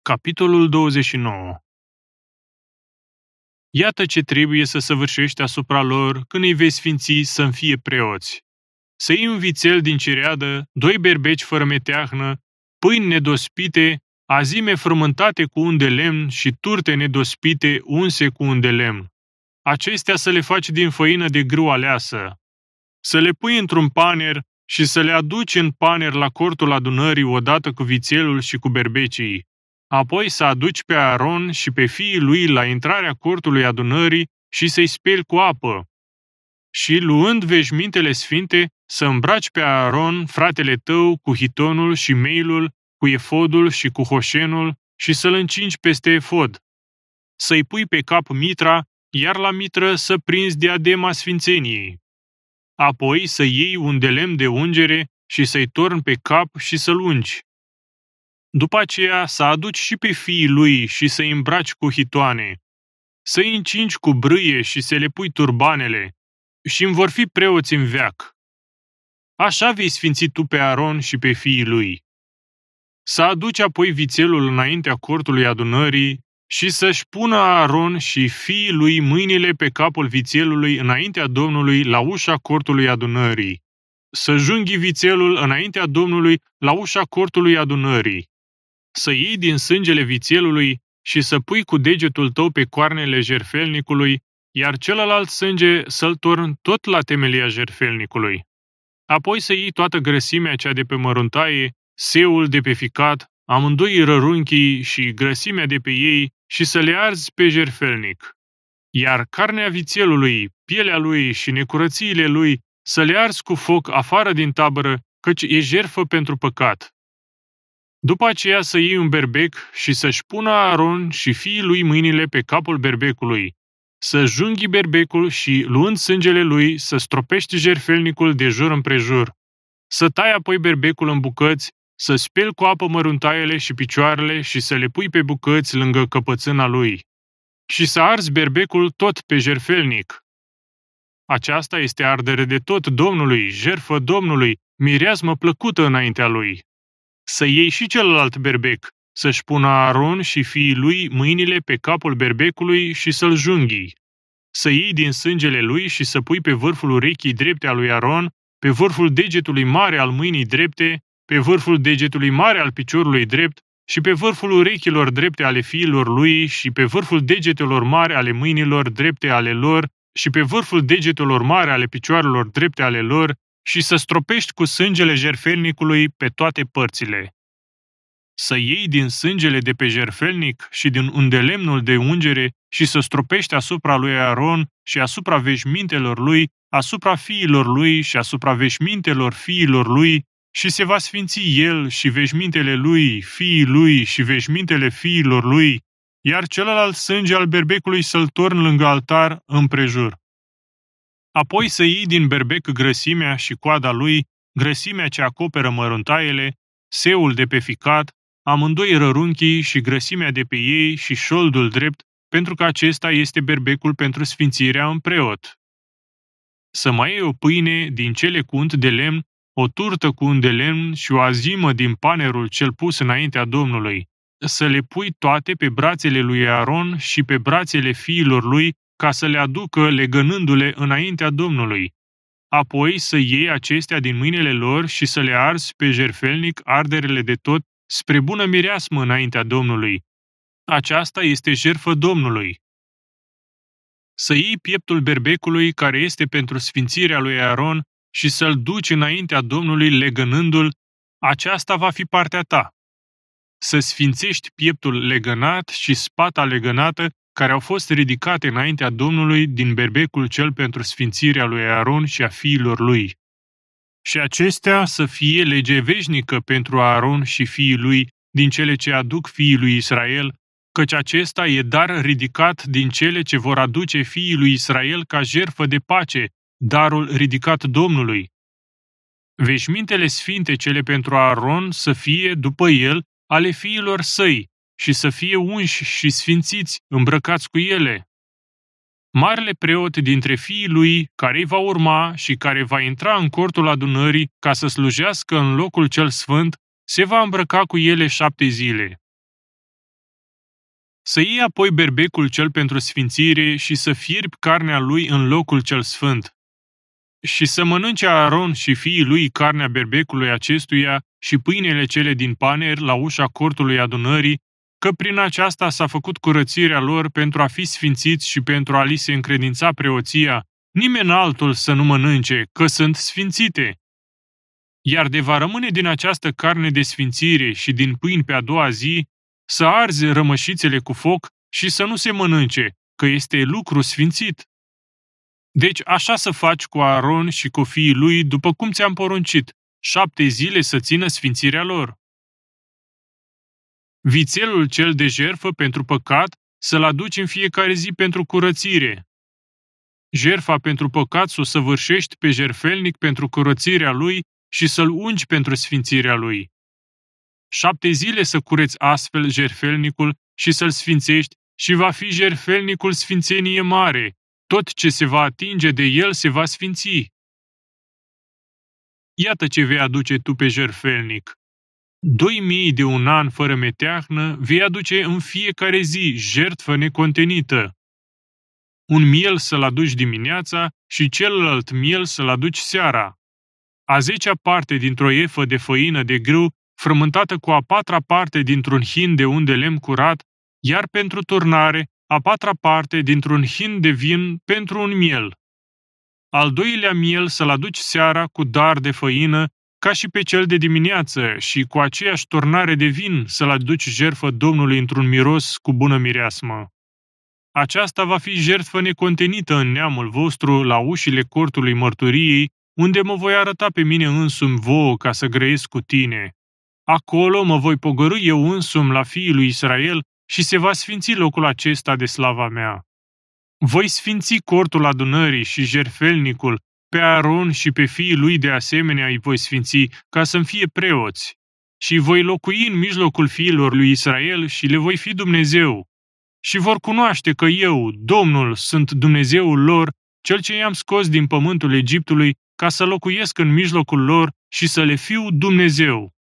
Capitolul 29. Iată ce trebuie să săvârșești asupra lor când îi vei sfinți să-mi fie preoți. Să iei un vițel din cireadă, 2 berbeci fără meteahnă, pâini nedospite, azime frământate cu un de lemn și turte nedospite unse cu un de lemn. Acestea să le faci din făină de grâu aleasă. Să le pui într-un paner și să le aduci în paner la cortul adunării odată cu vițelul și cu berbecii. Apoi să aduci pe Aaron și pe fiii lui la intrarea cortului adunării și să-i speli cu apă. Și, luând veșmintele sfinte, să îmbraci pe Aaron, fratele tău, cu hitonul și meilul, cu efodul și cu hoșenul și să-l încingi peste efod. Să-i pui pe cap mitra, iar la mitră să prinzi diadema sfințeniei. Apoi să iei un de lemn de ungere și să-i torni pe cap și să-l ungi. După aceea să aduci și pe fiii lui și să-i îmbraci cu hitoane, să-i încingi cu brâie și să le pui turbanele și îmi vor fi preoți în veac. Așa vei sfinți tu pe Aaron și pe fiii lui. Să aduci apoi vițelul înaintea cortului adunării și să-și pună Aaron și fiii lui mâinile pe capul vițelului înaintea Domnului la ușa cortului adunării. Să junghi vițelul înaintea Domnului la ușa cortului adunării. Să iei din sângele vițelului și să pui cu degetul tău pe coarnele jertfelnicului, iar celălalt sânge să-l torni tot la temelia jertfelnicului. Apoi să iei toată grăsimea cea de pe măruntaie, seul de pe ficat, amândoi rărunchii și grăsimea de pe ei și să le arzi pe jertfelnic. Iar carnea vițelului, pielea lui și necurățiile lui să le arzi cu foc afară din tabără, căci e jertfă pentru păcat. După aceea să iei un berbec și să-și pună Aaron și fiii lui mâinile pe capul berbecului, să junghi berbecul și, luând sângele lui, să stropești jertfelnicul de jur împrejur. Să tai apoi berbecul în bucăți, să speli cu apă măruntaiele și picioarele și să le pui pe bucăți lângă căpățâna lui. Și să arzi berbecul tot pe jertfelnic. Aceasta este ardere de tot Domnului, jertfă Domnului, mireasmă plăcută înaintea lui. Să iei și celălalt berbec, să-și pună Aaron și fiii lui mâinile pe capul berbecului și să-l junghi. Să iei din sângele lui și să pui pe vârful urechii drepte a lui Aaron, pe vârful degetului mare al mâinii drepte, pe vârful degetului mare al piciorului drept și pe vârful urechilor drepte ale fiilor lui și pe vârful degetelor mari ale mâinilor drepte ale lor și pe vârful degetelor mari ale picioarelor drepte ale lor și să stropești cu sângele jertfelnicului pe toate părțile. Să iei din sângele de pe jertfelnic și din undelemnul de ungere și să stropești asupra lui Aaron și asupra veșmintelor lui, asupra fiilor lui și asupra veșmintelor fiilor lui, și se va sfinți el și veșmintele lui, fiii lui și veșmintele fiilor lui, iar celălalt sânge al berbecului să-l torni lângă altar împrejur. Apoi să iei din berbec grăsimea și coada lui, grăsimea ce acoperă măruntaiele, seul de pe ficat, amândoi rărunchii și grăsimea de pe ei și șoldul drept, pentru că acesta este berbecul pentru sfințirea în preot. Să mai iei o pâine din cele cu unt de lemn, o turtă cu unt de lemn și o azimă din panerul cel pus înaintea Domnului. Să le pui toate pe brațele lui Aaron și pe brațele fiilor lui, ca să le aducă legănându-le înaintea Domnului. Apoi să iei acestea din mâinile lor și să le arzi pe jertfelnic arderele de tot spre bună mireasmă înaintea Domnului. Aceasta este jertfă Domnului. Să iei pieptul berbecului care este pentru sfințirea lui Aaron și să-l duci înaintea Domnului legănându-l, aceasta va fi partea ta. Să sfințești pieptul legănat și spata legănată care au fost ridicate înaintea Domnului din berbecul cel pentru sfințirea lui Aaron și a fiilor lui. Și acestea să fie lege veșnică pentru Aaron și fiii lui din cele ce aduc fiii lui Israel, căci acesta e dar ridicat din cele ce vor aduce fiii lui Israel ca jertfă de pace, darul ridicat Domnului. Veșmintele sfinte cele pentru Aaron să fie, după el, ale fiilor săi, și să fie unși și sfințiți, îmbrăcați cu ele. Marele preot dintre fiii lui, care îi va urma și care va intra în cortul adunării ca să slujească în locul cel sfânt, se va îmbrăca cu ele 7 zile. Să iei apoi berbecul cel pentru sfințire și să fierbi carnea lui în locul cel sfânt. Și să mănânce Aaron și fiii lui carnea berbecului acestuia și pâinele cele din paner la ușa cortului adunării, că prin aceasta s-a făcut curățirea lor pentru a fi sfințiți și pentru a li se încredința preoția, nimeni altul să nu mănânce, că sunt sfințite. Iar de va rămâne din această carne de sfințire și din pâini pe a doua zi, să arzi rămășițele cu foc și să nu se mănânce, că este lucru sfințit. Deci așa să faci cu Aaron și cu fiii lui, după cum ți-am poruncit, 7 zile să țină sfințirea lor. Vițelul cel de jertfă pentru păcat să-l aduci în fiecare zi pentru curățire. Jertfa pentru păcat să o săvârșești pe jertfelnic pentru curățirea lui și să-l ungi pentru sfințirea lui. 7 zile să cureți astfel jertfelnicul și să-l sfințești și va fi jertfelnicul sfințenie mare. Tot ce se va atinge de el se va sfinți. Iată ce vei aduce tu pe jertfelnic. 2000 de un an fără meteahnă vei aduce în fiecare zi jertfă necontenită. Un miel să-l aduci dimineața și celălalt miel să-l aduci seara. A 10-a parte dintr-o efă de făină de grâu, frământată cu a 4-a parte dintr-un hin de un de lemn curat, iar pentru turnare, a 4-a parte dintr-un hin de vin pentru un miel. Al 2-lea miel să-l aduci seara cu dar de făină, ca și pe cel de dimineață, și cu aceeași turnare de vin să-l aduci jertfă Domnului într-un miros cu bună mireasmă. Aceasta va fi jertfă necontenită în neamul vostru la ușile cortului mărturiei, unde mă voi arăta pe mine însumi vouă ca să grăiesc cu tine. Acolo mă voi pogorî eu însumi la fiii lui Israel și se va sfinți locul acesta de slava mea. Voi sfinți cortul adunării și jertfelnicul, pe Aaron și pe fiii lui de asemenea îi voi sfinți, ca să-mi fie preoți. Și voi locui în mijlocul fiilor lui Israel și le voi fi Dumnezeu. Și vor cunoaște că eu, Domnul, sunt Dumnezeul lor, cel ce i-am scos din pământul Egiptului, ca să locuiesc în mijlocul lor și să le fiu Dumnezeu.